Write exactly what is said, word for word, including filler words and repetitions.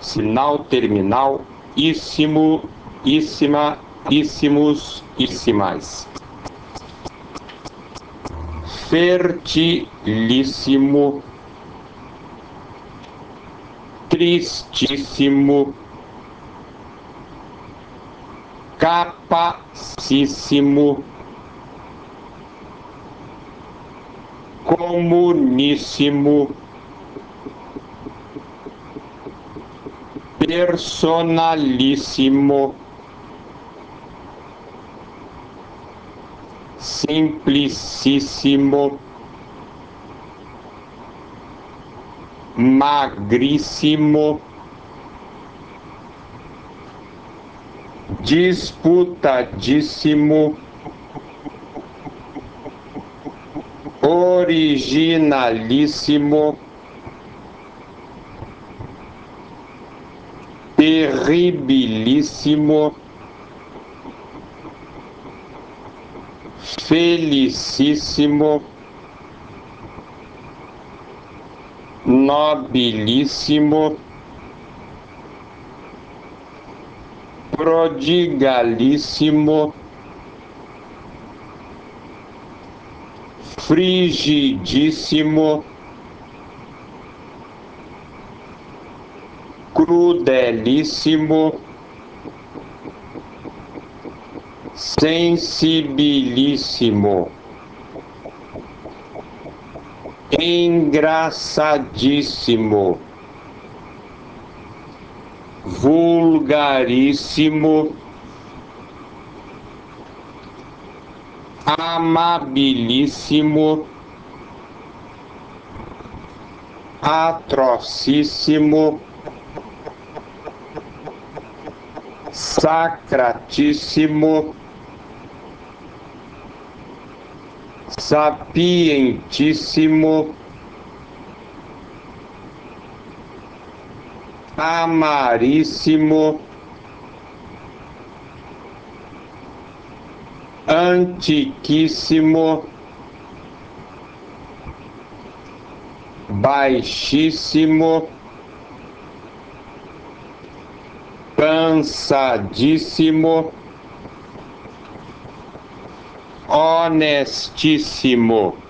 sinal terminal, íssimo, íssima, íssimos, íssimas. Fertilíssimo, tristíssimo, capacíssimo, comuníssimo, personalíssimo, simplicíssimo, magríssimo, disputadíssimo, originalíssimo, terribilíssimo, felicíssimo, nobilíssimo, prodigalíssimo, frigidíssimo, crudelíssimo, sensibilíssimo, engraçadíssimo, vulgaríssimo, amabilíssimo, atrocíssimo, sacratíssimo, sapientíssimo, amaríssimo, antiquíssimo, baixíssimo, cansadíssimo, honestíssimo.